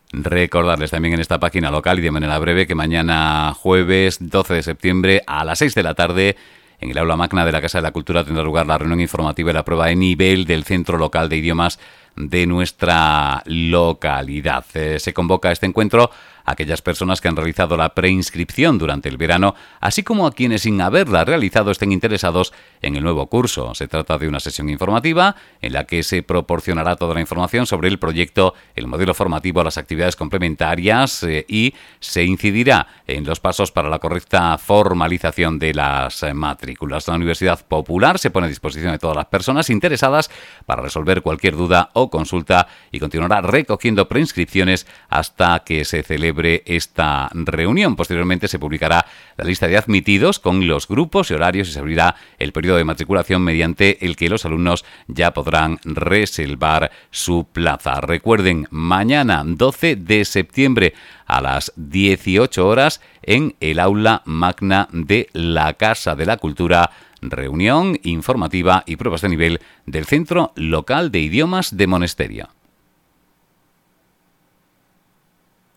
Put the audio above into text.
Recordarles también en esta página local y de manera breve que mañana jueves 12 de septiembre a las 6 de la tarde en el aula magna de la Casa de la Cultura tendrá lugar la reunión informativa y la prueba de nivel del Centro Local de Idiomas de nuestra localidad. Se convoca a este encuentro a aquellas personas que han realizado la preinscripción durante el verano, así como a quienes sin haberla realizado estén interesados en el nuevo curso. Se trata de una sesión informativa en la que se proporcionará toda la información sobre el proyecto, el modelo formativo, las actividades complementarias y se incidirá en los pasos para la correcta formalización de las matrículas. La Universidad Popular se pone a disposición de todas las personas interesadas para resolver cualquier duda o consulta y continuará recogiendo preinscripciones hasta que se celebre esta reunión. Posteriormente se publicará la lista de admitidos con los grupos y horarios y se abrirá el periodo de matriculación mediante el que los alumnos ya podrán reservar su plaza. Recuerden, mañana 12 de septiembre a las 18 horas en el aula magna de la Casa de la Cultura, reunión informativa y pruebas de nivel del Centro Local de Idiomas de Monesterio.